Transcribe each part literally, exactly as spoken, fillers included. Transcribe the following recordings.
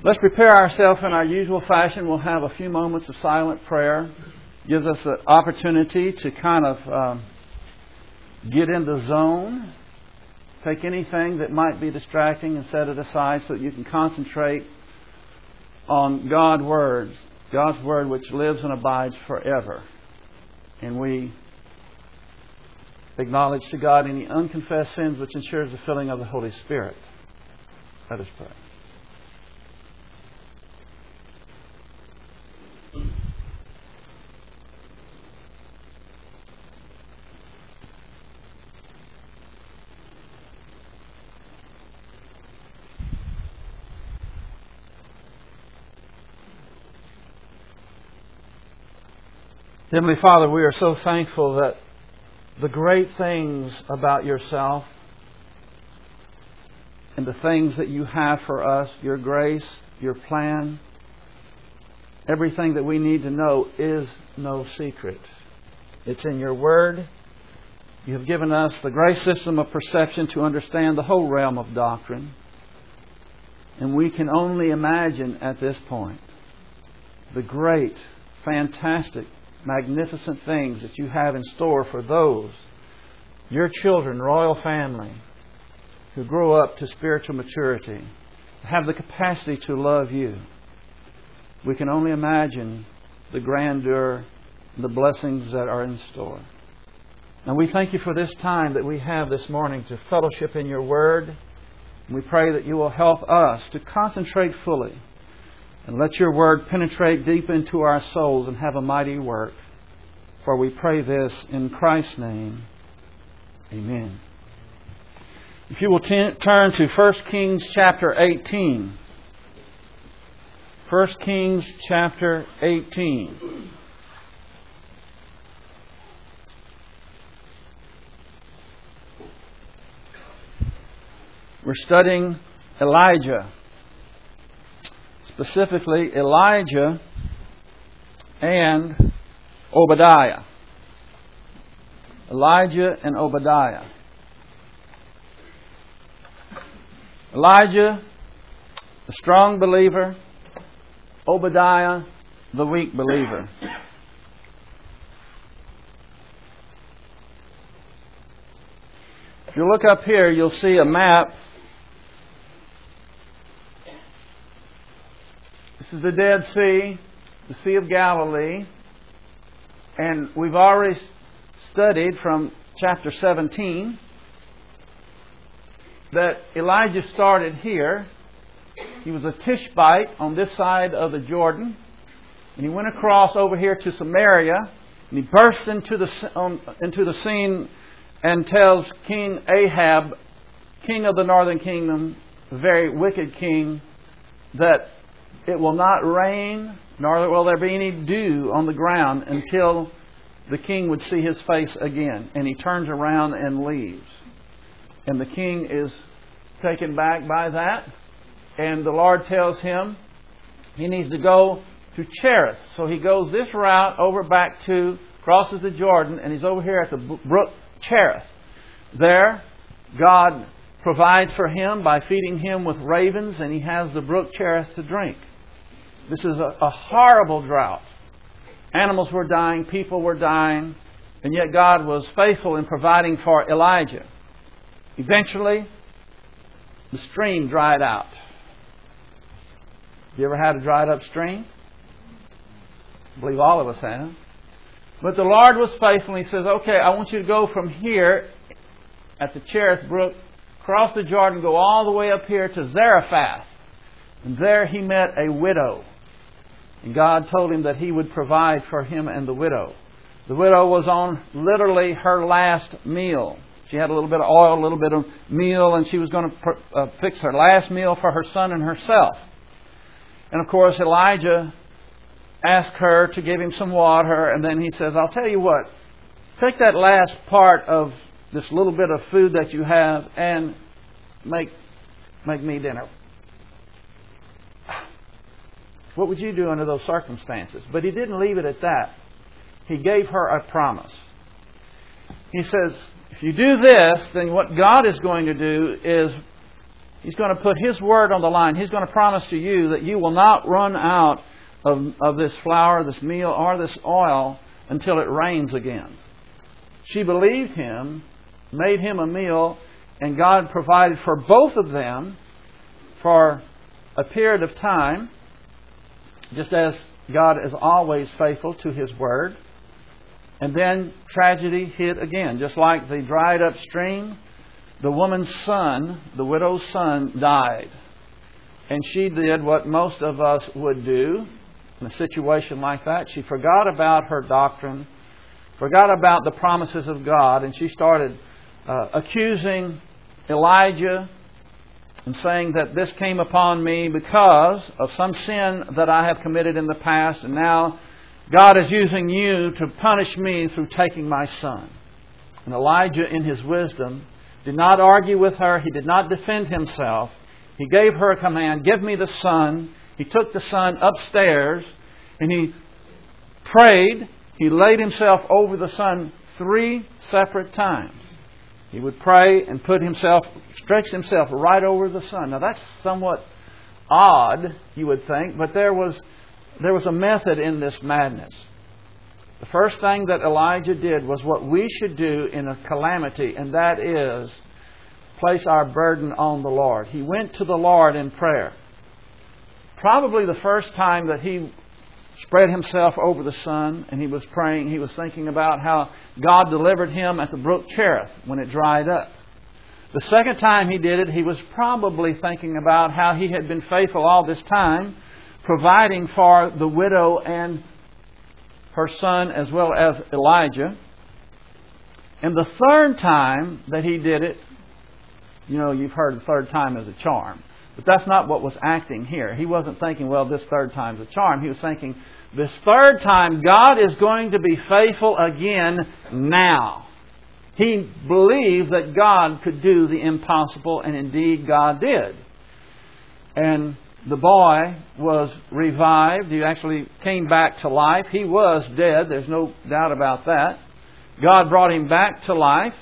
Let's prepare ourselves in our usual fashion. We'll have a few moments of silent prayer. Gives us the opportunity to kind of um, get in the zone. Take anything that might be distracting and set it aside so that you can concentrate on God's words. God's Word which lives and abides forever. And we acknowledge to God any unconfessed sins which ensures the filling of the Holy Spirit. Let us pray. Heavenly Father, we are so thankful that the great things about yourself and the things that you have for us, your grace, your plan, everything that we need to know is no secret. It's in your Word. You have given us the grace system of perception to understand the whole realm of doctrine. And we can only imagine at this point the great, fantastic, magnificent things that you have in store for those, your children, royal family, who grow up to spiritual maturity, have the capacity to love you. We can only imagine the grandeur, the blessings that are in store. And we thank you for this time that we have this morning to fellowship in your Word. And we pray that you will help us to concentrate fully and let your Word penetrate deep into our souls and have a mighty work. For we pray this in Christ's name. Amen. If you will t- turn to First Kings chapter eighteen. First Kings chapter eighteen. We're studying Elijah. Specifically, Elijah and Obadiah. Elijah and Obadiah. Elijah, the strong believer. Obadiah, the weak believer. If you look up here, you'll see a map. This is the Dead Sea, the Sea of Galilee. And we've already studied from chapter seventeen that Elijah started here. He was a Tishbite on this side of the Jordan. And he went across over here to Samaria. And he burst into the, um, into the scene and tells King Ahab, king of the northern kingdom, a very wicked king, that it will not rain, nor will there be any dew on the ground until the king would see his face again. And he turns around and leaves. And the king is taken back by that. And the Lord tells him he needs to go to Cherith. So he goes this route over back to, crosses the Jordan, and he's over here at the brook Cherith. There, God provides for him by feeding him with ravens, and he has the brook Cherith to drink. This is a, a horrible drought. Animals were dying, people were dying, and yet God was faithful in providing for Elijah. Eventually, the stream dried out. You ever had a dried up stream? I believe all of us have. But the Lord was faithful. He says, okay, I want you to go from here at the Cherith Brook, cross the Jordan, go all the way up here to Zarephath. And there he met a widow. And God told him that He would provide for him and the widow. The widow was on literally her last meal. She had a little bit of oil, a little bit of meal, and she was going to uh, fix her last meal for her son and herself. And of course, Elijah asked her to give him some water, and then he says, I'll tell you what, take that last part of this little bit of food that you have and make, make me dinner. What would you do under those circumstances? But he didn't leave it at that. He gave her a promise. He says, if you do this, then what God is going to do is He's going to put His word on the line. He's going to promise to you that you will not run out of, of this flour, this meal, or this oil until it rains again. She believed Him, made Him a meal, and God provided for both of them for a period of time, just as God is always faithful to His word. And then tragedy hit again. Just like the dried up stream, the woman's son, the widow's son, died. And she did what most of us would do in a situation like that. She forgot about her doctrine, forgot about the promises of God, and she started uh, accusing Elijah and saying that this came upon me because of some sin that I have committed in the past, and now God is using you to punish me through taking my son. And Elijah, in his wisdom, did not argue with her. He did not defend himself. He gave her a command, give me the son. He took the son upstairs and he prayed. He laid himself over the son three separate times. He would pray and put himself, stretch himself right over the son. Now that's somewhat odd, you would think, but there was there was a method in this madness. The first thing that Elijah did was what we should do in a calamity, and that is place our burden on the Lord. He went to the Lord in prayer. Probably the first time that he spread himself over the sun and he was praying, he was thinking about how God delivered him at the brook Cherith when it dried up. The second time he did it, he was probably thinking about how he had been faithful all this time, providing for the widow and her son as well as Elijah. And the third time that he did it, you know, you've heard the third time as a charm. But that's not what was acting here. He wasn't thinking, well, this third time's a charm. He was thinking, this third time, God is going to be faithful again now. He believed that God could do the impossible, and indeed God did. And the boy was revived. He actually came back to life. He was dead. There's no doubt about that. God brought him back to life.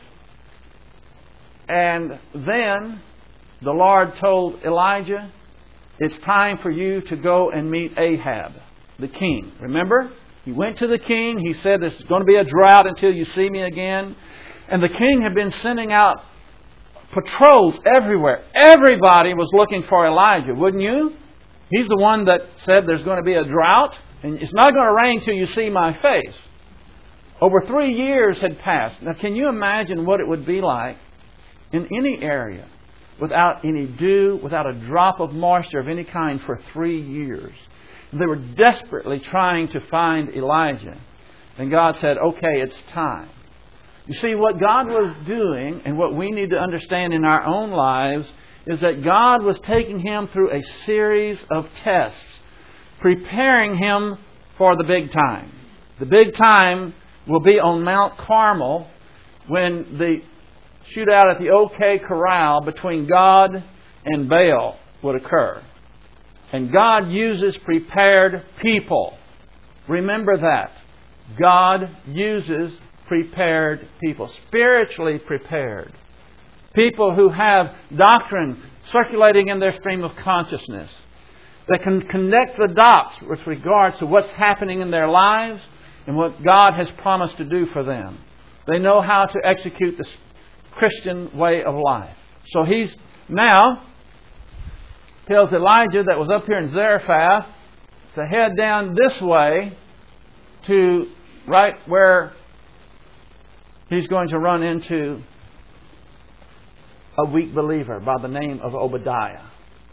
And then the Lord told Elijah, it's time for you to go and meet Ahab, the king. Remember? He went to the king. He said, there's going to be a drought until you see me again. And the king had been sending out patrols everywhere. Everybody was looking for Elijah, wouldn't you? He's the one that said there's going to be a drought and it's not going to rain till you see my face. Over three years had passed. Now can you imagine what it would be like in any area without any dew, without a drop of moisture of any kind for three years? They were desperately trying to find Elijah. And God said, okay, it's time. You see, what God was doing and what we need to understand in our own lives is that God was taking him through a series of tests, preparing him for the big time. The big time will be on Mount Carmel when the shootout at the OK Corral between God and Baal would occur. And God uses prepared people. Remember that. God uses prepared people, spiritually prepared. People who have doctrine circulating in their stream of consciousness. That can connect the dots with regard to what's happening in their lives and what God has promised to do for them. They know how to execute the Christian way of life. So he's now tells Elijah that was up here in Zarephath to head down this way to right where he's going to run into a weak believer by the name of Obadiah.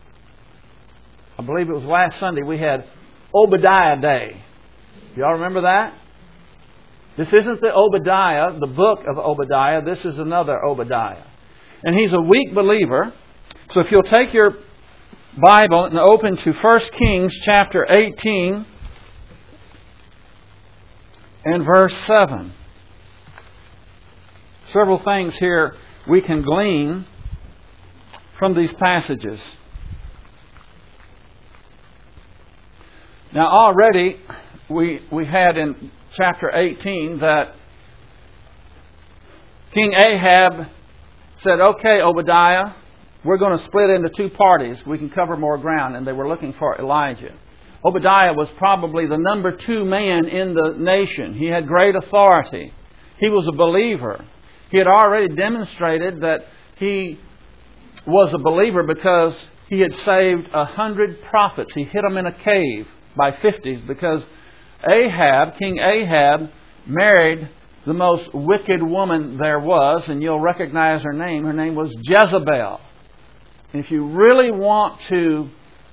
I believe it was last Sunday we had Obadiah Day. Y'all remember that? This isn't the Obadiah, the book of Obadiah. This is another Obadiah. And he's a weak believer. So if you'll take your Bible and open to First Kings chapter eighteen and verse seven. Several things here we can glean from these passages. Now already we we had in chapter eighteen that King Ahab said, okay, Obadiah, we're going to split into two parties. We can cover more ground, and they were looking for Elijah. Obadiah was probably the number two man in the nation. He had great authority. He was a believer. He had already demonstrated that he was a believer because he had saved a hundred prophets. He hid them in a cave by fifties because Ahab, King Ahab, married the most wicked woman there was, and you'll recognize her name. Her name was Jezebel. And if you really want to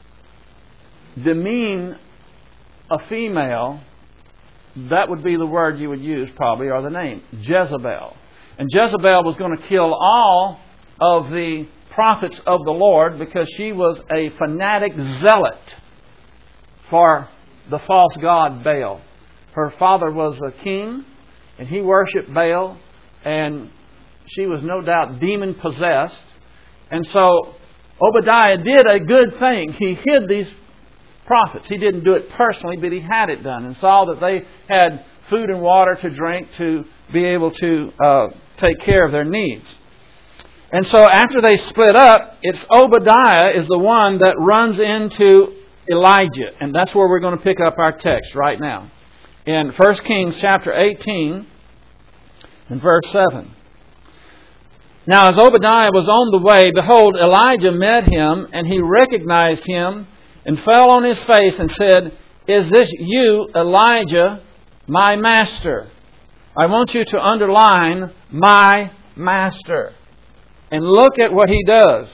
demean a female, that would be the word you would use probably, or the name, Jezebel. And Jezebel was going to kill all of the prophets of the Lord because she was a fanatic zealot for the false god Baal. Her father was a king, and he worshipped Baal, and she was no doubt demon-possessed. And so Obadiah did a good thing. He hid these prophets. He didn't do it personally, but he had it done and saw that they had food and water to drink to be able to uh, take care of their needs. And so after they split up, it's Obadiah is the one that runs into Elijah. And that's where we're going to pick up our text right now. In First Kings chapter eighteen and verse seven. Now as Obadiah was on the way, behold, Elijah met him, and he recognized him, and fell on his face and said, "Is this you, Elijah, my master?" I want you to underline my master. And look at what he does.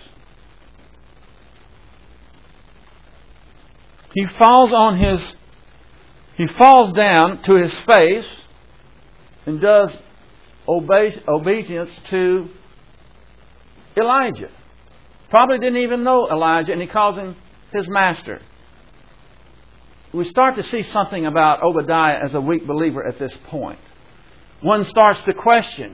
He falls on his, he falls down to his face and does obe- obedience to Elijah. Probably didn't even know Elijah, and he calls him his master. We start to see something about Obadiah as a weak believer at this point. One starts to question,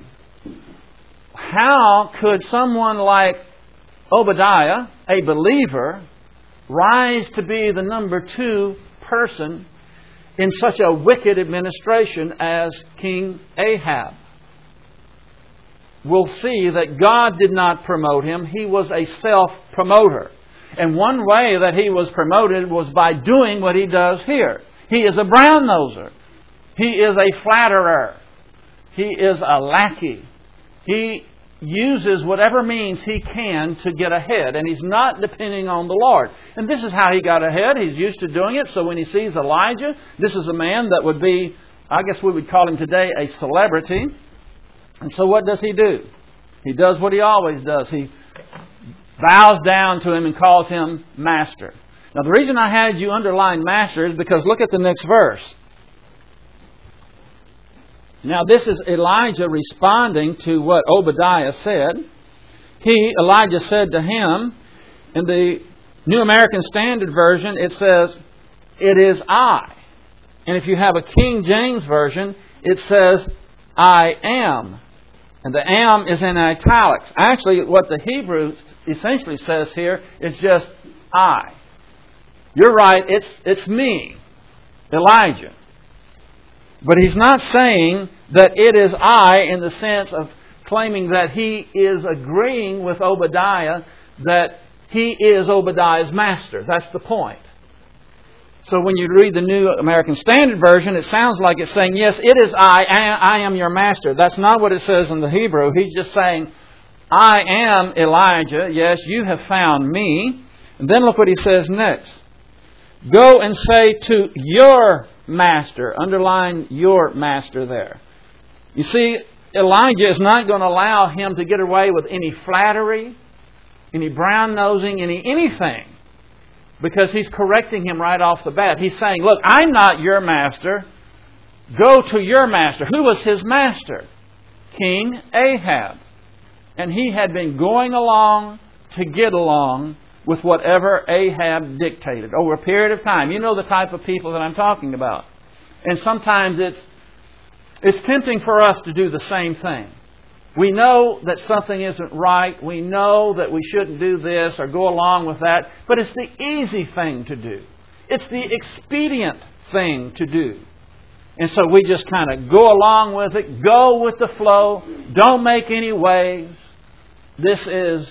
how could someone like Obadiah, a believer, rise to be the number two person in such a wicked administration as King Ahab? We'll see that God did not promote him. He was a self-promoter. And one way that he was promoted was by doing what he does here. He is a brown-noser. He is a flatterer. He is a lackey. He uses whatever means he can to get ahead. And he's not depending on the Lord. And this is how he got ahead. He's used to doing it. So when he sees Elijah, this is a man that would be, I guess we would call him today, a celebrity. And so what does he do? He does what he always does. He bows down to him and calls him master. Now the reason I had you underline master is because look at the next verse. Now this is Elijah responding to what Obadiah said. He, Elijah said to him, in the New American Standard Version it says, "It is I." And if you have a King James Version, it says, "I am." And the am is in italics. Actually, what the Hebrew essentially says here is just I. You're right, it's it's me, Elijah. But he's not saying that it is I in the sense of claiming that he is agreeing with Obadiah that he is Obadiah's master. That's the point. So when you read the New American Standard Version, it sounds like it's saying, yes, it is I, I am your master. That's not what it says in the Hebrew. He's just saying, I am Elijah. Yes, you have found me. And then look what he says next. Go and say to your master. Underline your master there. You see, Elijah is not going to allow him to get away with any flattery, any brown-nosing, any anything. Because he's correcting him right off the bat. He's saying, look, I'm not your master. Go to your master. Who was his master? King Ahab. And he had been going along to get along with whatever Ahab dictated over a period of time. You know the type of people that I'm talking about. And sometimes it's it's tempting for us to do the same thing. We know that something isn't right. We know that we shouldn't do this or go along with that. But it's the easy thing to do. It's the expedient thing to do. And so we just kind of go along with it. Go with the flow. Don't make any waves. This is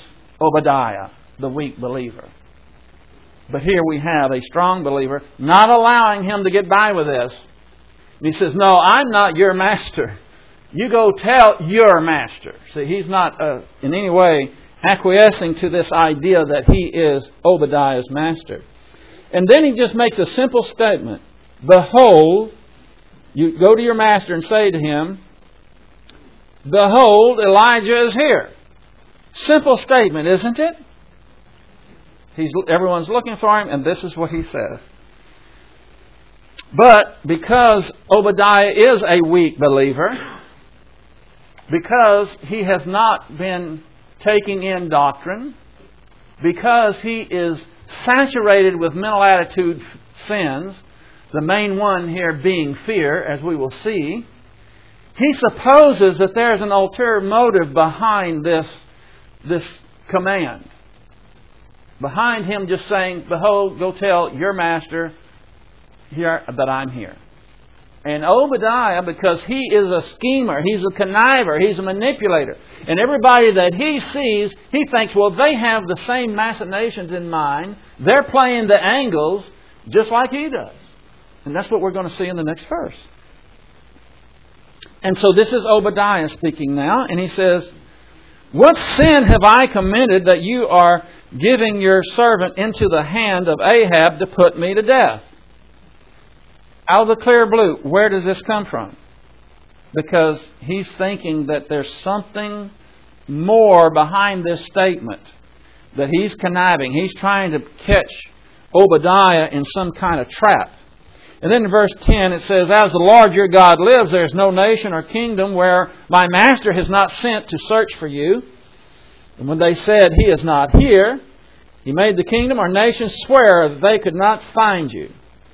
Obadiah, the weak believer. But here we have a strong believer not allowing him to get by with this. And he says, no, I'm not your master. You go tell your master. See, he's not uh, in any way acquiescing to this idea that he is Obadiah's master. And then he just makes a simple statement. Behold, you go to your master and say to him, behold, Elijah is here. Simple statement, isn't it? He's, everyone's looking for him, and this is what he says. But because Obadiah is a weak believer, because he has not been taking in doctrine, because he is saturated with mental attitude sins, the main one here being fear, as we will see, he supposes that there's an ulterior motive behind this, this command. Behind him just saying, behold, go tell your master here that I'm here. And Obadiah, because he is a schemer, he's a conniver, he's a manipulator. And everybody that he sees, he thinks, well, they have the same machinations in mind. They're playing the angles just like he does. And that's what we're going to see in the next verse. And so this is Obadiah speaking now. And he says, what sin have I committed that you are giving your servant into the hand of Ahab to put me to death? Out of the clear blue, where does this come from? Because he's thinking that there's something more behind this statement. That he's conniving. He's trying to catch Obadiah in some kind of trap. And then in verse ten it says, as the Lord your God lives, there is no nation or kingdom where my master has not sent to search for you. And when they said, he is not here, he made the kingdom or nation swear that they could not find you.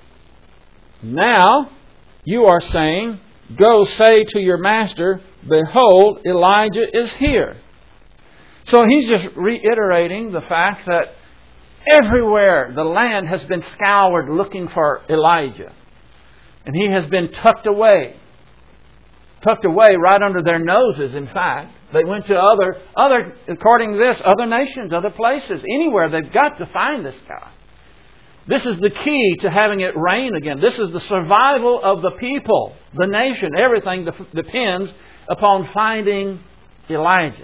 Now you are saying, go say to your master, behold, Elijah is here. So he's just reiterating the fact that everywhere the land has been scoured looking for Elijah. And he has been tucked away. Tucked away right under their noses, in fact. They went to other, other, according to this, other nations, other places. Anywhere they've got to find this guy. This is the key to having it rain again. This is the survival of the people, the nation. Everything depends upon finding Elijah.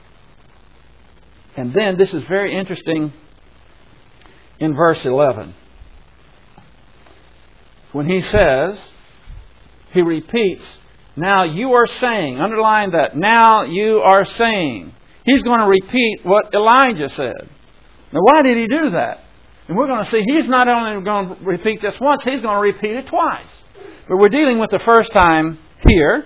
And then this is very interesting in verse eleven. When he says, he repeats, now you are saying, underline that, now you are saying. He's going to repeat what Elijah said. Now why did he do that? And we're going to see he's not only going to repeat this once, he's going to repeat it twice. But we're dealing with the first time here.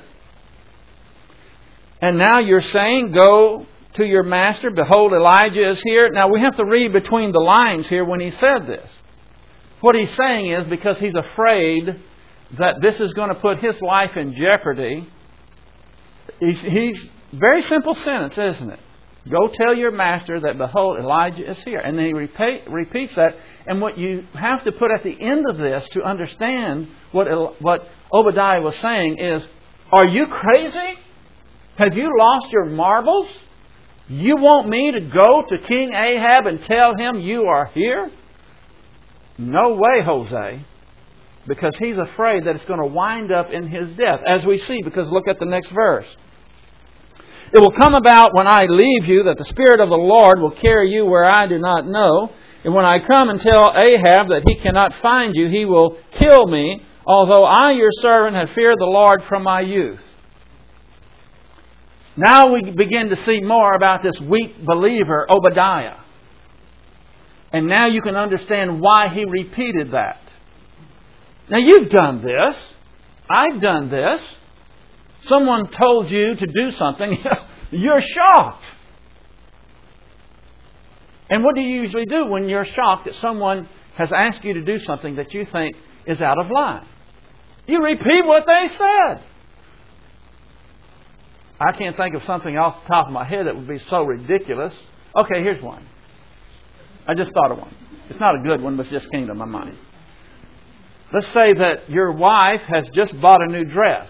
And now you're saying, go to your master, behold, Elijah is here. Now we have to read between the lines here when he said this. What he's saying is because he's afraid that this is going to put his life in jeopardy. He's, he's very simple sentence, isn't it? Go tell your master that, behold, Elijah is here. And then he repeat, repeats that. And what you have to put at the end of this to understand what, what Obadiah was saying is, are you crazy? Have you lost your marbles? You want me to go to King Ahab and tell him you are here? No way, Jose. Because he's afraid that it's going to wind up in his death. As we see, because look at the next verse. It will come about when I leave you that the Spirit of the Lord will carry you where I do not know. And when I come and tell Ahab that he cannot find you, he will kill me, although I, your servant, have feared the Lord from my youth. Now we begin to see more about this weak believer, Obadiah. And now you can understand why he repeated that. Now you've done this. I've done this. Someone told you to do something. You're shocked. And what do you usually do when you're shocked that someone has asked you to do something that you think is out of line? You repeat what they said. I can't think of something off the top of my head that would be so ridiculous. Okay, here's one. I just thought of one. It's not a good one, but it just came to my mind. Let's say that your wife has just bought a new dress.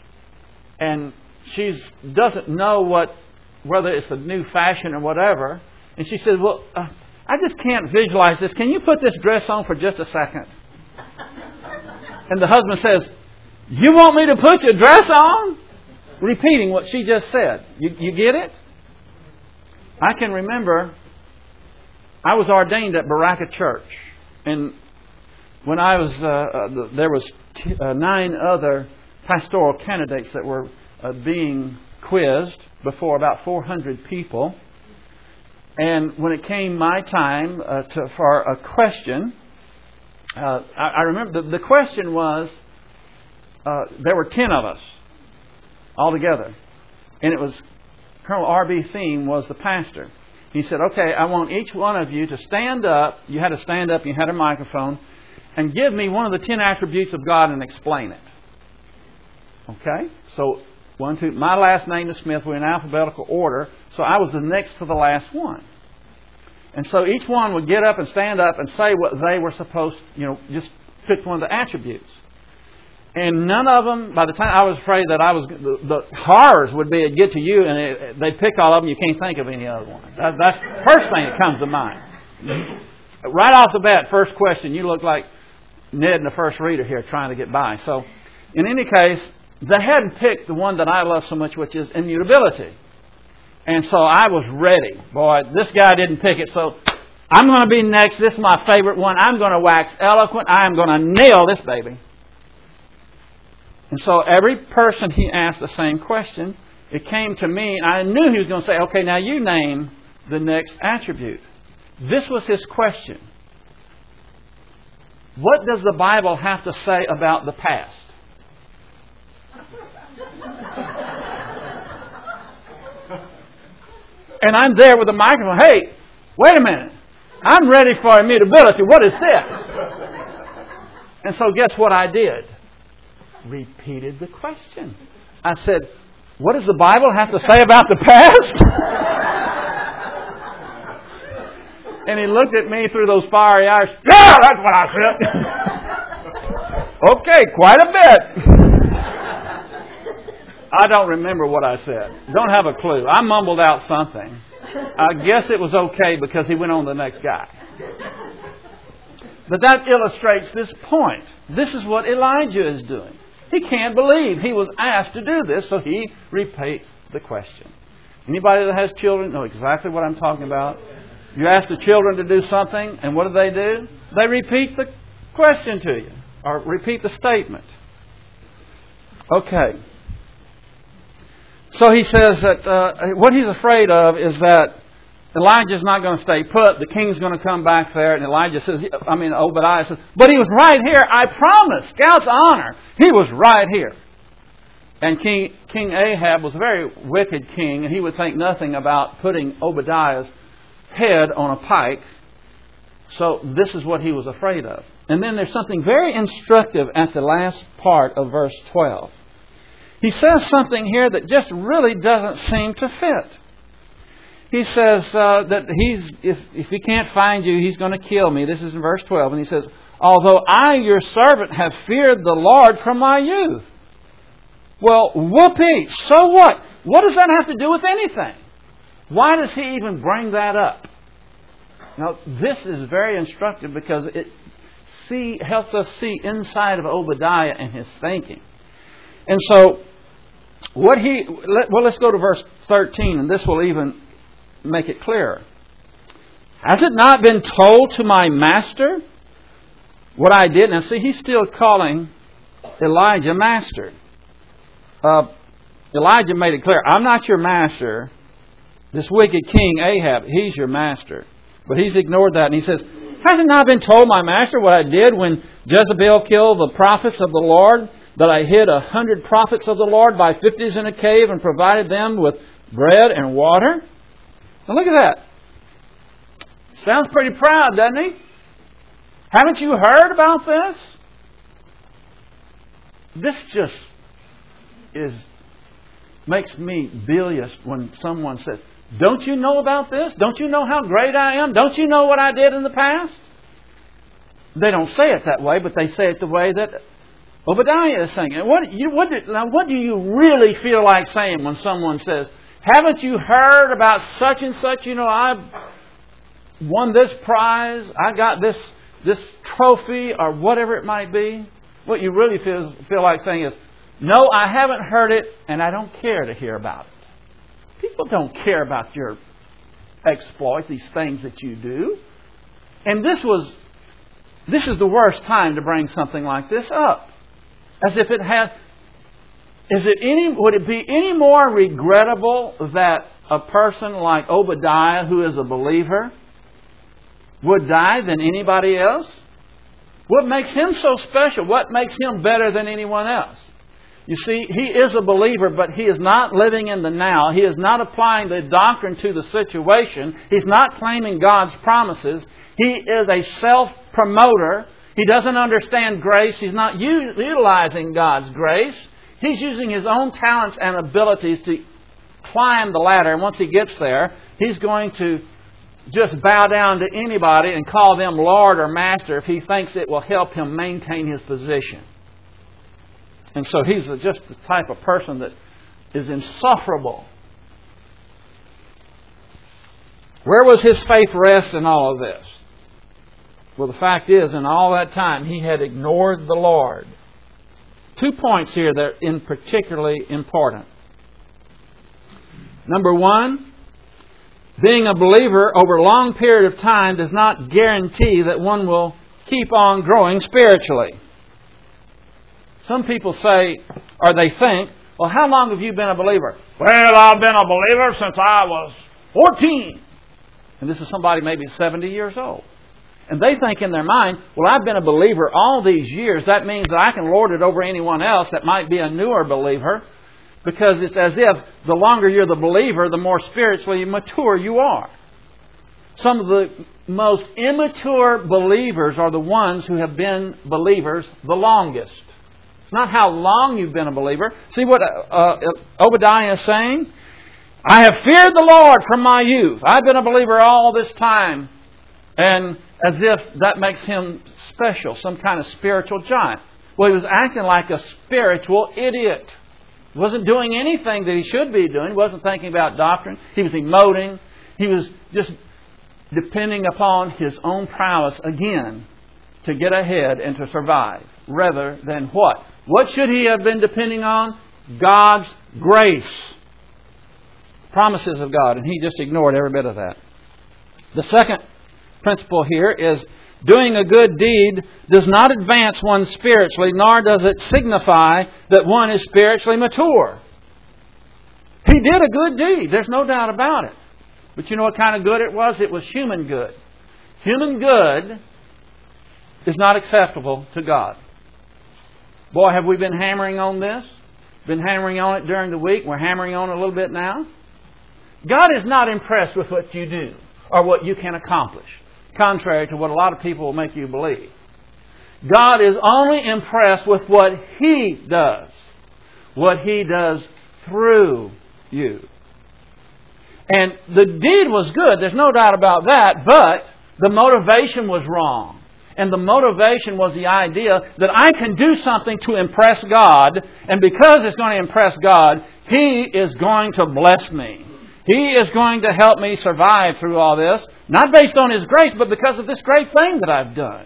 And she doesn't know what, whether it's a new fashion or whatever. And she said, well, uh, I just can't visualize this. Can you put this dress on for just a second? And the husband says, you want me to put your dress on? Repeating what she just said. You, you get it? I can remember I was ordained at Baraka Church. And when I was, uh, uh, there was t- uh, nine other pastoral candidates that were uh, being quizzed before about four hundred people. And when it came my time uh, to, for a question, uh, I, I remember the, the question was, uh, there were ten of us altogether. And it was, Colonel R B Thiem was the pastor. He said, okay, I want each one of you to stand up. You had to stand up, you had a microphone, and give me one of the ten attributes of God and explain it. Okay? So, one, two, my last name is Smith. We're in alphabetical order. So I was the next to the last one. And so each one would get up and stand up and say what they were supposed to, you know, just pick one of the attributes. And none of them, by the time I was afraid that I was, the, the horrors would be, it'd get to you and it, they'd pick all of them, you can't think of any other one. That, that's the first thing that comes to mind. Right off the bat, first question, you look like Ned and the first reader here trying to get by. So, in any case, they hadn't picked the one that I love so much, which is immutability. And so I was ready. Boy, this guy didn't pick it, so I'm going to be next. This is my favorite one. I'm going to wax eloquent. I am going to nail this baby. And so every person he asked the same question, it came to me, and I knew he was going to say, okay, now you name the next attribute. This was his question. What does the Bible have to say about the past? And I'm there with the microphone. Hey, wait a minute. I'm ready for immutability. What is this? And so guess what I did? Repeated the question. I said, what does the Bible have to say about the past? And he looked at me through those fiery eyes. Yeah, that's what I said. Okay, quite a bit. I don't remember what I said. Don't have a clue. I mumbled out something. I guess it was okay because he went on to the next guy. But that illustrates this point. This is what Elijah is doing. He can't believe he was asked to do this, so he repeats the question. Anybody that has children know exactly what I'm talking about. You ask the children to do something, and what do they do? They repeat the question to you, or repeat the statement. Okay. So he says that uh, what he's afraid of is that Elijah's not going to stay put. The king's going to come back there. And Elijah says, I mean, Obadiah says, but he was right here. I promise. Scout's honor. He was right here. And King, King Ahab was a very wicked king. And he would think nothing about putting Obadiah's head on a pike. So this is what he was afraid of. And then there's something very instructive at the last part of verse twelve. He says something here that just really doesn't seem to fit. He says uh, that he's if, if he can't find you, he's going to kill me. This is in verse twelve. And he says, although I, your servant, have feared the Lord from my youth. Well, whoopee. So what? What does that have to do with anything? Why does he even bring that up? Now, this is very instructive because it see, helps us see inside of Obadiah and his thinking. And so, what he... Well, let's go to verse thirteen, and this will even make it clearer. Has it not been told to my master what I did? Now, see, he's still calling Elijah master. Uh, Elijah made it clear, I'm not your master. This wicked king, Ahab, he's your master. But he's ignored that, and he says, has it not been told my master what I did when Jezebel killed the prophets of the Lord, that I hid a hundred prophets of the Lord by fifties in a cave and provided them with bread and water? Now look at that. Sounds pretty proud, doesn't he? Haven't you heard about this? This just is makes me bilious when someone says, don't you know about this? Don't you know how great I am? Don't you know what I did in the past? They don't say it that way, but they say it the way that Obadiah is saying. And what, you, what, do, now what do you really feel like saying when someone says, haven't you heard about such and such? You know, I won this prize, I got this this trophy, or whatever it might be. What you really feel, feel like saying is, no, I haven't heard it, and I don't care to hear about it. People don't care about your exploit, these things that you do. And this was, this is the worst time to bring something like this up. As if it had, is it any, would it be any more regrettable that a person like Obadiah, who is a believer, would die than anybody else? What makes him so special? What makes him better than anyone else? You see, he is a believer, but he is not living in the now. He is not applying the doctrine to the situation. He's not claiming God's promises. He is a self-promoter. He doesn't understand grace. He's not u- utilizing God's grace. He's using his own talents and abilities to climb the ladder. And once he gets there, he's going to just bow down to anybody and call them Lord or Master if he thinks it will help him maintain his position. And so he's just the type of person that is insufferable. Where was his faith rest in all of this? Well, the fact is, in all that time, he had ignored the Lord. Two points here that are in particularly important. Number one, being a believer over a long period of time does not guarantee that one will keep on growing spiritually. Some people say, or they think, well, how long have you been a believer? Well, I've been a believer since I was fourteen. And this is somebody maybe seventy years old. And they think in their mind, well, I've been a believer all these years. That means that I can lord it over anyone else that might be a newer believer. Because it's as if the longer you're the believer, the more spiritually mature you are. Some of the most immature believers are the ones who have been believers the longest. It's not how long you've been a believer. See what uh, Obadiah is saying? I have feared the Lord from my youth. I've been a believer all this time. And as if that makes him special, some kind of spiritual giant. Well, he was acting like a spiritual idiot. He wasn't doing anything that he should be doing. He wasn't thinking about doctrine. He was emoting. He was just depending upon his own prowess again to get ahead and to survive. Rather than what? What should he have been depending on? God's grace. Promises of God. And he just ignored every bit of that. The second principle here is doing a good deed does not advance one spiritually, nor does it signify that one is spiritually mature. He did a good deed. There's no doubt about it. But you know what kind of good it was? It was human good. Human good is not acceptable to God. Boy, have we been hammering on this? Been hammering on it during the week. We're hammering on it a little bit now. God is not impressed with what you do or what you can accomplish, contrary to what a lot of people will make you believe. God is only impressed with what He does, what He does through you. And the deed was good, there's no doubt about that, but the motivation was wrong. And the motivation was the idea that I can do something to impress God, and because it's going to impress God, He is going to bless me. He is going to help me survive through all this, not based on His grace, but because of this great thing that I've done.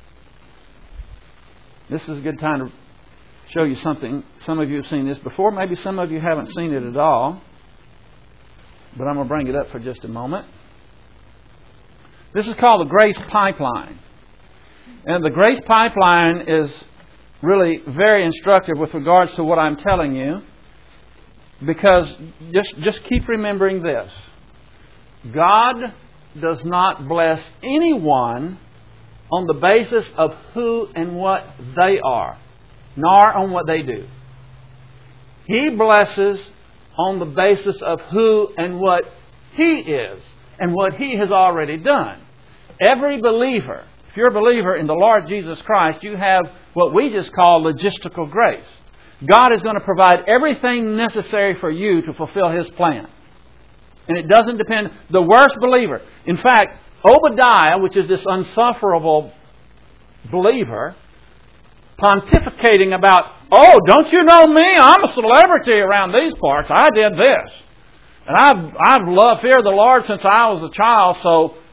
This is a good time to show you something. Some of you have seen this before. Maybe some of you haven't seen it at all. But I'm going to bring it up for just a moment. This is called the Grace Pipeline. And the Grace Pipeline is really very instructive with regards to what I'm telling you. Because just, just keep remembering this. God does not bless anyone on the basis of who and what they are, nor on what they do. He blesses on the basis of who and what He is and what He has already done. Every believer, if you're a believer in the Lord Jesus Christ, you have what we just call logistical grace. God is going to provide everything necessary for you to fulfill His plan. And it doesn't depend... The worst believer... In fact, Obadiah, which is this unsufferable believer, pontificating about, oh, don't you know me? I'm a celebrity around these parts. I did this. And I've, I've loved, feared the Lord since I was a child, so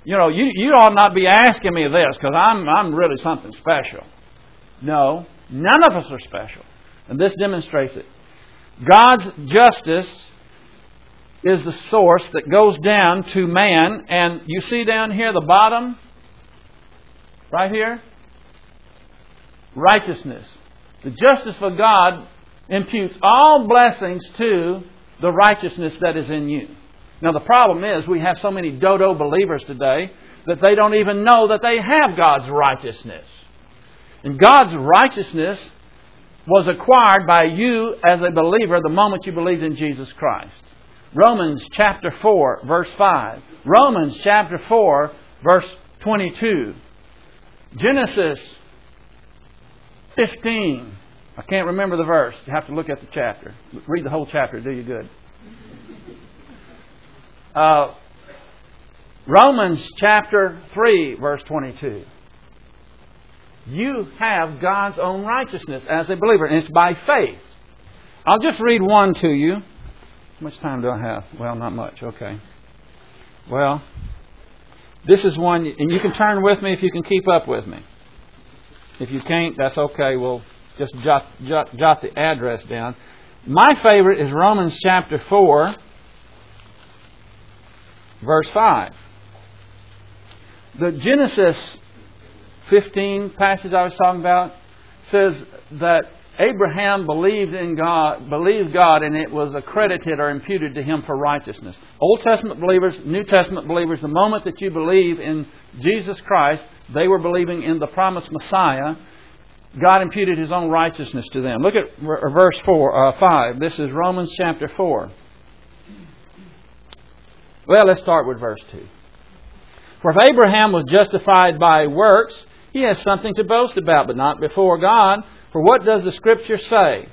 you know, you, you ought not be asking me this because I'm, I'm really something special. No, none of us are special. And this demonstrates it. God's justice is the source that goes down to man. And you see down here the bottom, right here, righteousness. The justice of God imputes all blessings to the righteousness that is in you. Now the problem is we have so many dodo believers today that they don't even know that they have God's righteousness. And God's righteousness was acquired by you as a believer the moment you believed in Jesus Christ. Romans chapter four, verse five. Romans chapter four, verse twenty-two. Genesis fifteen. I can't remember the verse. You have to look at the chapter. Read the whole chapter. Do you good. Uh, Romans chapter three, verse twenty-two. You have God's own righteousness as a believer, and it's by faith. I'll just read one to you. How much time do I have? Well, not much. Okay. Well, this is one, and you can turn with me if you can keep up with me. If you can't, that's okay. We'll just jot, jot, jot the address down. My favorite is Romans chapter four, verse five. The Genesis fifteen passage I was talking about says that Abraham believed in God, believed God, and it was accredited or imputed to him for righteousness. Old Testament believers, New Testament believers, the moment that you believe in Jesus Christ, they were believing in the promised Messiah. God imputed His own righteousness to them. Look at verse four, uh, five. This is Romans chapter four. Well, let's start with verse two. For if Abraham was justified by works, he has something to boast about, but not before God. For what does the Scripture say?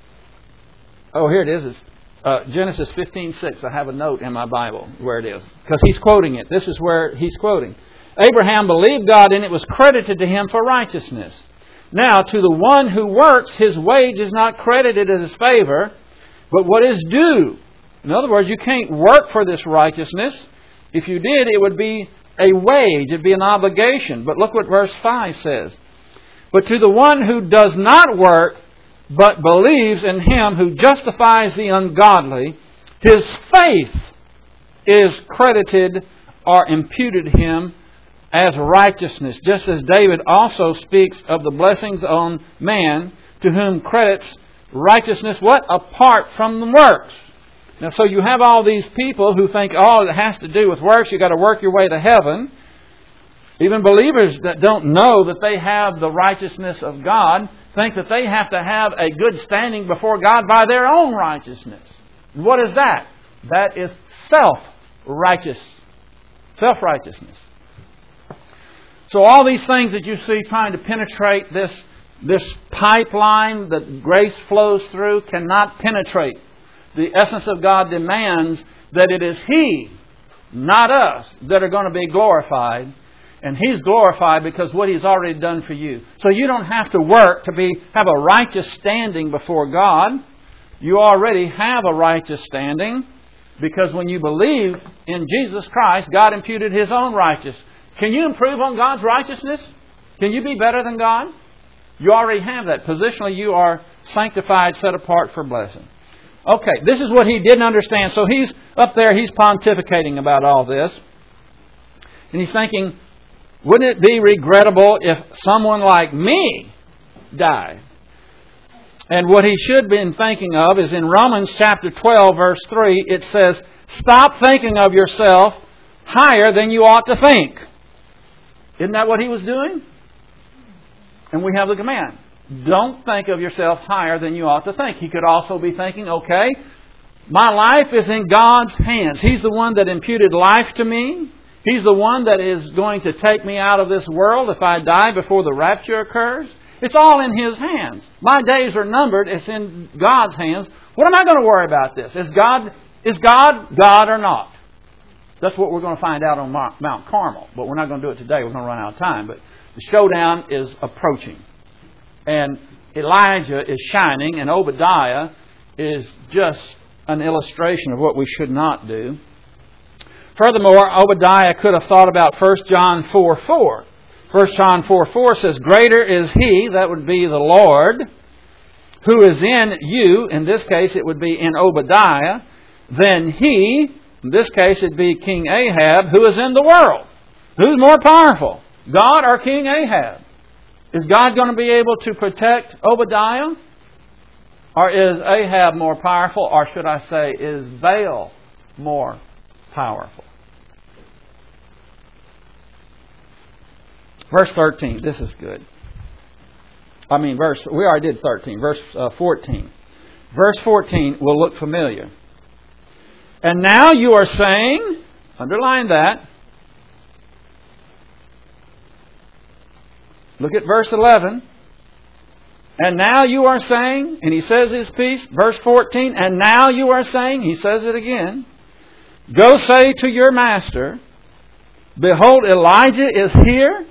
Oh, here it is. It's uh, Genesis fifteen six. I have a note in my Bible where it is. Because he's quoting it. This is where he's quoting. Abraham believed God, and it was credited to him for righteousness. Now, to the one who works, his wage is not credited as his favor, but what is due. In other words, you can't work for this righteousness. If you did, it would be a wage. It would be an obligation. But look what verse five says. But to the one who does not work, but believes in Him who justifies the ungodly, his faith is credited or imputed him as righteousness. Just as David also speaks of the blessings on man, to whom credits righteousness, what? Apart from the works. Now, so you have all these people who think, oh, it has to do with works. You've got to work your way to heaven. Even believers that don't know that they have the righteousness of God think that they have to have a good standing before God by their own righteousness. What is that? That is self-righteous. Self-righteousness. So all these things that you see trying to penetrate this, this pipeline that grace flows through cannot penetrate. The essence of God demands that it is He, not us, that are going to be glorified. And He's glorified because what He's already done for you. So you don't have to work to be have a righteous standing before God. You already have a righteous standing because when you believe in Jesus Christ, God imputed His own righteousness. Can you improve on God's righteousness? Can you be better than God? You already have that. Positionally, you are sanctified, set apart for blessing. Okay, this is what he didn't understand. So he's up there, he's pontificating about all this. And he's thinking, wouldn't it be regrettable if someone like me died? And what he should have been thinking of is in Romans chapter twelve, verse three, it says, stop thinking of yourself higher than you ought to think. Isn't that what he was doing? And we have the command. Don't think of yourself higher than you ought to think. He could also be thinking, okay, my life is in God's hands. He's the one that imputed life to me. He's the one that is going to take me out of this world if I die before the rapture occurs. It's all in His hands. My days are numbered. It's in God's hands. What am I going to worry about this? Is God, is God God or not? That's what we're going to find out on Mount Carmel. But we're not going to do it today. We're going to run out of time. But the showdown is approaching. And Elijah is shining, and Obadiah is just an illustration of what we should not do. Furthermore, Obadiah could have thought about First John four four. First John four four says, "Greater is He," that would be the Lord, "who is in you," in this case it would be in Obadiah, "than he," in this case it would be King Ahab, "who is in the world." Who's more powerful, God or King Ahab? Is God going to be able to protect Obadiah? Or is Ahab more powerful? Or should I say, is Baal more powerful? Verse thirteen. This is good. I mean, verse. We already did thirteen. Verse uh, fourteen. Verse fourteen will look familiar. "And now you are saying," underline that. Look at verse eleven. "And now you are saying," and he says his piece. Verse fourteen. "And now you are saying," he says it again, "Go say to your master, behold, Elijah is here.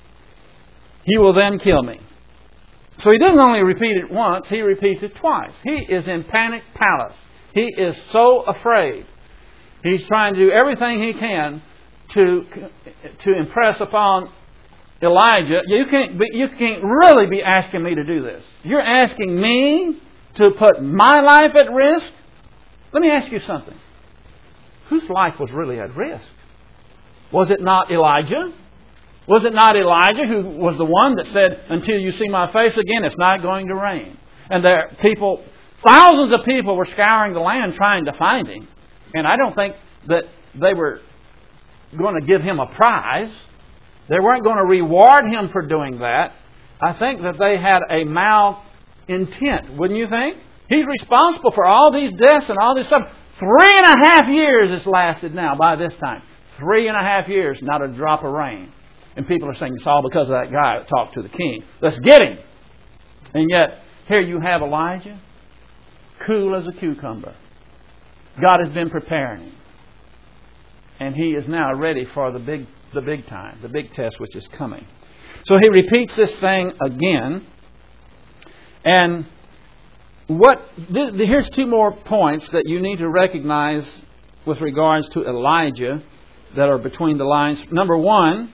He will then kill me." So he doesn't only repeat it once, he repeats it twice. He is in panic palace. He is so afraid. He's trying to do everything he can to, to impress upon Elijah. You can't, you can't really be asking me to do this. You're asking me to put my life at risk? Let me ask you something. Whose life was really at risk? Was it not Elijah? Was it not Elijah who was the one that said, "Until you see my face again, it's not going to rain"? And there people, thousands of people were scouring the land trying to find him. And I don't think that they were going to give him a prize. They weren't going to reward him for doing that. I think that they had a malintent, wouldn't you think? He's responsible for all these deaths and all this stuff. Three and a half years it's lasted now by this time. Three and a half years, not a drop of rain. And people are saying it's all because of that guy that talked to the king. Let's get him. And yet, here you have Elijah, cool as a cucumber. God has been preparing him. And he is now ready for the big the big time, the big test which is coming. So he repeats this thing again. And what th- here's two more points that you need to recognize with regards to Elijah that are between the lines. Number one,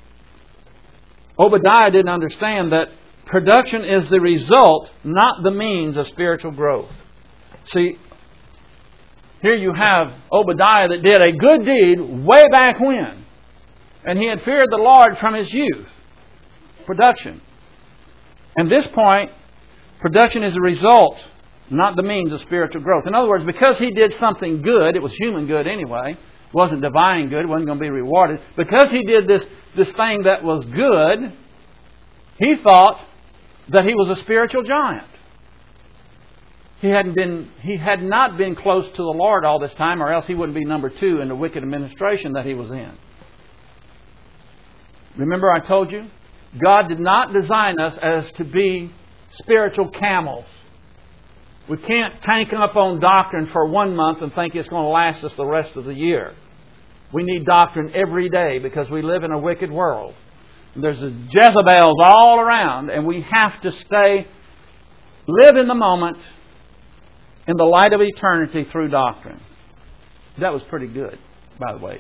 Obadiah didn't understand that production is the result, not the means of spiritual growth. See, here you have Obadiah that did a good deed way back when. And he had feared the Lord from his youth. Production. And this point, production is the result, not the means of spiritual growth. In other words, because he did something good, it was human good anyway, it wasn't divine good, it wasn't going to be rewarded. Because he did this, this thing that was good, he thought that he was a spiritual giant. He hadn't been, he had not been close to the Lord all this time, or else he wouldn't be number two in the wicked administration that he was in. Remember I told you? God did not design us as to be spiritual camels. We can't tank up on doctrine for one month and think it's going to last us the rest of the year. We need doctrine every day because we live in a wicked world. There's Jezebels all around, and we have to stay, live in the moment, in the light of eternity through doctrine. That was pretty good, by the way.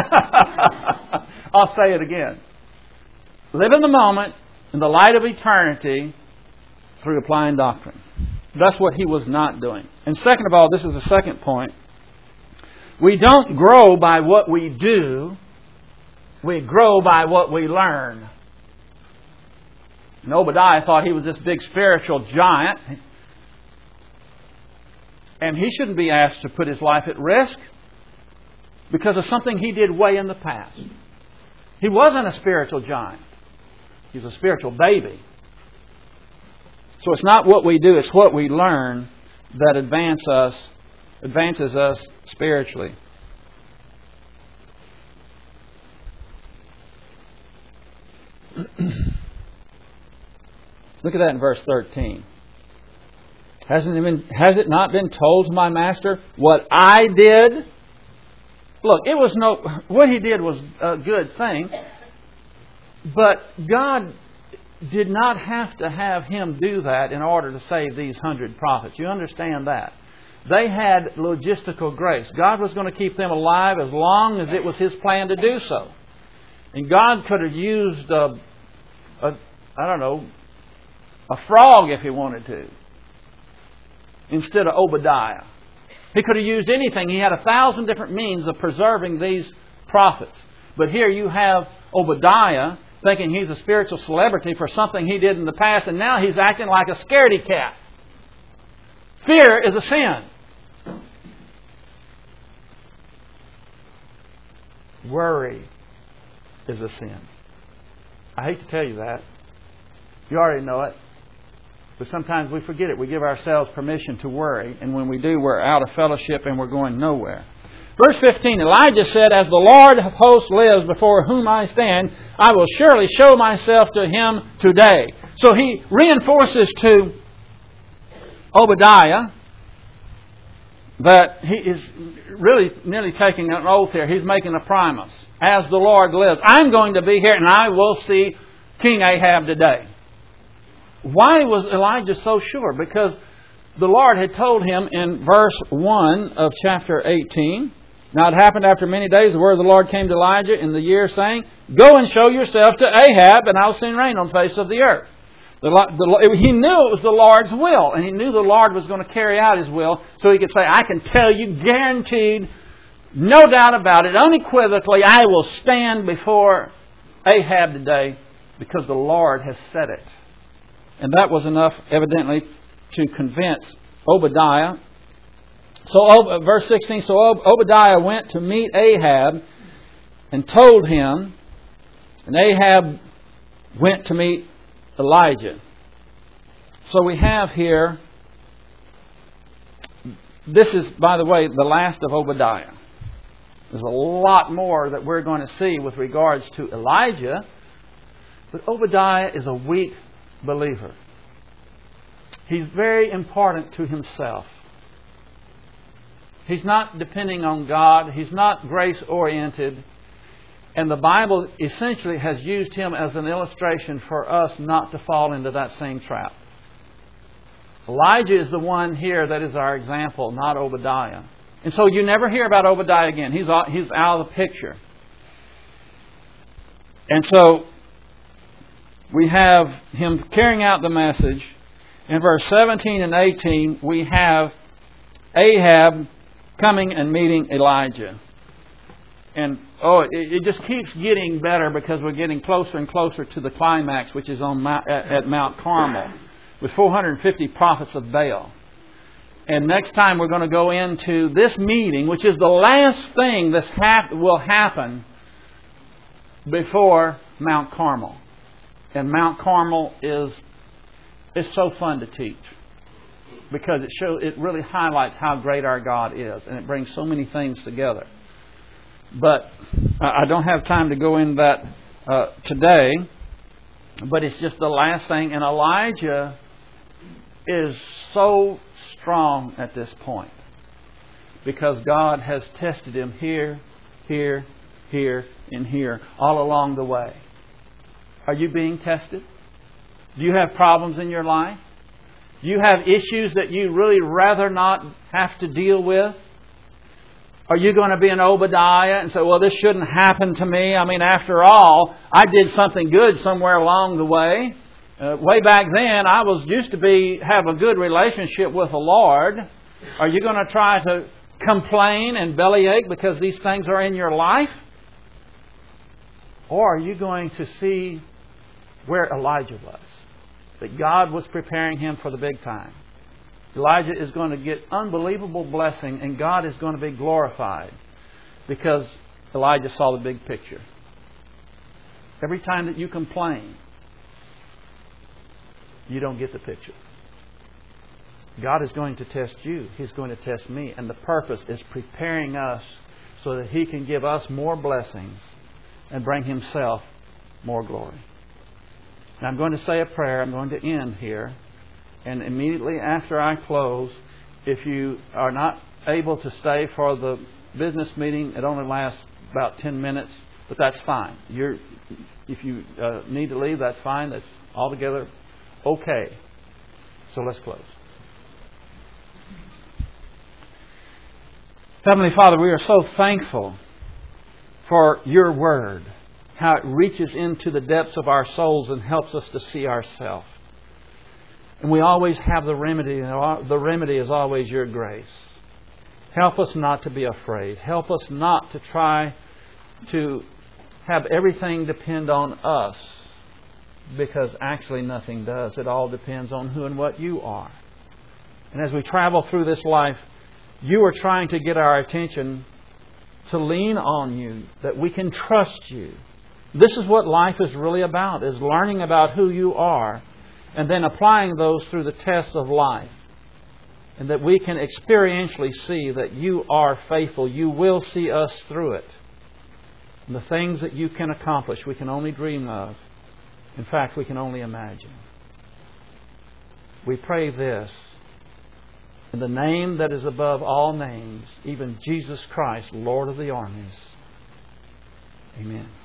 I'll say it again. Live in the moment, in the light of eternity, through applying doctrine. That's what he was not doing. And second of all, this is the second point. We don't grow by what we do. We grow by what we learn. And Obadiah thought he was this big spiritual giant. And he shouldn't be asked to put his life at risk because of something he did way in the past. He wasn't a spiritual giant. He was a spiritual baby. So it's not what we do, it's what we learn that advance us, advances us spiritually. Look at that in verse thirteen. Hasn't it been, has it not been told to my master what I did? Look, it was no, what he did was a good thing, but God did not have to have him do that in order to save these hundred prophets. You understand that? They had logistical grace. God was going to keep them alive as long as it was His plan to do so. And God could have used a, a I don't know, a frog if He wanted to, instead of Obadiah. He could have used anything. He had a thousand different means of preserving these prophets. But here you have Obadiah thinking he's a spiritual celebrity for something he did in the past, and now he's acting like a scaredy cat. Fear is a sin. Worry is a sin. I hate to tell you that. You already know it. But sometimes we forget it. We give ourselves permission to worry. And when we do, we're out of fellowship and we're going nowhere. Verse fifteen, Elijah said, "As the Lord of hosts lives before whom I stand, I will surely show myself to him today." So he reinforces to Obadiah that he is really nearly taking an oath here. He's making a promise. As the Lord lives, I'm going to be here and I will see King Ahab today. Why was Elijah so sure? Because the Lord had told him in verse one of chapter eighteen, "Now it happened after many days, the word of the Lord came to Elijah in the year, saying, Go and show yourself to Ahab, and I'll send rain on the face of the earth." The, the, he knew it was the Lord's will, and he knew the Lord was going to carry out His will, so he could say, "I can tell you, guaranteed, no doubt about it, unequivocally, I will stand before Ahab today because the Lord has said it." And that was enough, evidently, to convince Obadiah. So, verse sixteen, so Obadiah went to meet Ahab and told him, and Ahab went to meet Elijah. So we have here, this is, by the way, the last of Obadiah. There's a lot more that we're going to see with regards to Elijah, but Obadiah is a weak believer. He's very important to himself. He's not depending on God. He's not grace-oriented. And the Bible essentially has used him as an illustration for us not to fall into that same trap. Elijah is the one here that is our example, not Obadiah. And so you never hear about Obadiah again. He's out, he's out of the picture. And so we have him carrying out the message. In verse seventeen and eighteen, we have Ahab coming and meeting Elijah. And oh, it, it just keeps getting better because we're getting closer and closer to the climax, which is on Mount, at, at Mount Carmel, with four hundred fifty prophets of Baal. And next time we're going to go into this meeting, which is the last thing that hap- will happen before Mount Carmel. And Mount Carmel is it's so fun to teach because it show it really highlights how great our God is, and it brings so many things together. But I don't have time to go in that uh, today. But it's just the last thing, and Elijah is so strong at this point because God has tested him here, here, here, and here all along the way. Are you being tested? Do you have problems in your life? Do you have issues that you really rather not have to deal with? Are you going to be an Obadiah and say, "Well, this shouldn't happen to me"? I mean, after all, I did something good somewhere along the way. Uh, way back then, I was used to be have a good relationship with the Lord. Are you going to try to complain and bellyache because these things are in your life? Or are you going to see where Elijah was? That God was preparing him for the big time. Elijah is going to get unbelievable blessing and God is going to be glorified because Elijah saw the big picture. Every time that you complain, you don't get the picture. God is going to test you. He's going to test me. And the purpose is preparing us so that He can give us more blessings and bring Himself more glory. Now I'm going to say a prayer. I'm going to end here. And immediately after I close, if you are not able to stay for the business meeting, it only lasts about ten minutes, but that's fine. You're, if you uh, need to leave, that's fine. That's altogether okay. So let's close. Heavenly Father, we are so thankful for Your Word, how it reaches into the depths of our souls and helps us to see ourselves. And we always have the remedy, and the remedy is always Your grace. Help us not to be afraid. Help us not to try to have everything depend on us, because actually nothing does. It all depends on who and what You are. And as we travel through this life, You are trying to get our attention to lean on You, that we can trust You. This is what life is really about, is learning about who You are and then applying those through the tests of life. And that we can experientially see that You are faithful. You will see us through it. And the things that You can accomplish, we can only dream of. In fact, we can only imagine. We pray this in the name that is above all names, even Jesus Christ, Lord of the armies. Amen.